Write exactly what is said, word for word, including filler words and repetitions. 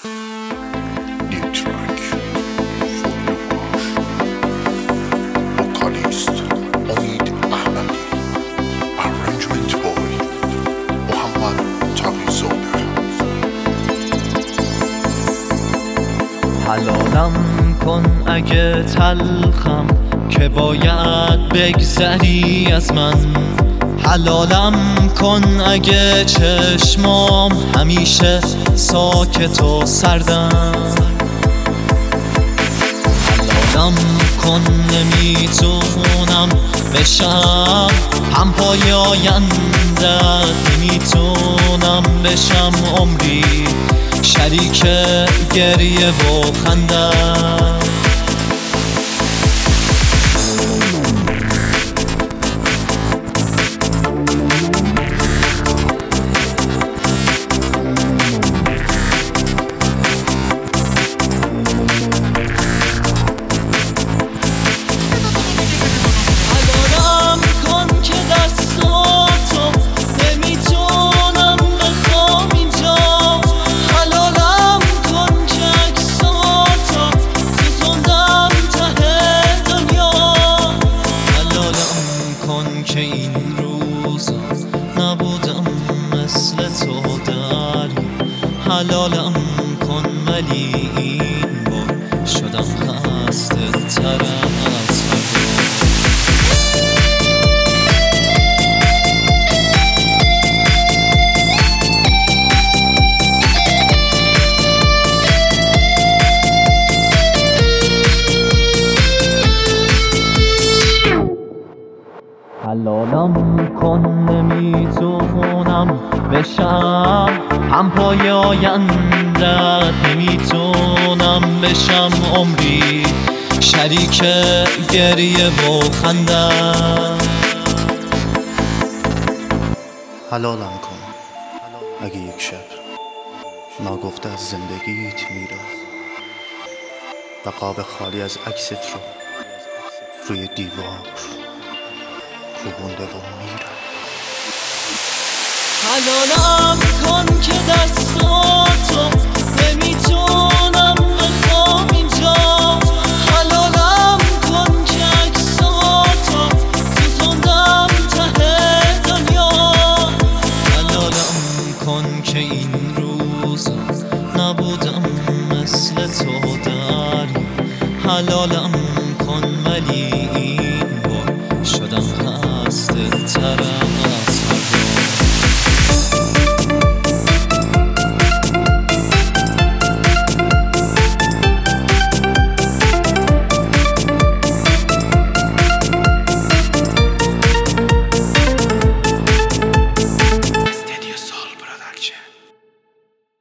New track for you vocalist Omid Ahmadi, arrangement boy Muhammad Taqizadeh. حلالم کن اگه تلخم که باید بگذری از من، حلالم کن اگه چشمام همیشه ساکت و سردم، حلالم کن نمیتونم بشم هم پای آینده، نمیتونم بشم عمری شریک گریه و خنده. که این روزا نبودم مثل تو داری، حلالم کن ولی این بار شدم خسته تر از حلالم کن نمیتونم بشم هم پای آینده، نمیتونم بشم عمری شریک گریه و خنده. حلالم کن اگه یک شب ناگفته از زندگیت میره و قاب خالی از عکست رو روی دیوار کوبونده و میره. حلالم کن که دستاتو نمیتونم بخوام اینجا، حلالم کن که عکساتو سوزوندم ته دنیا، حلالم کن که این روزا نبودم مثل تو داری، حلالم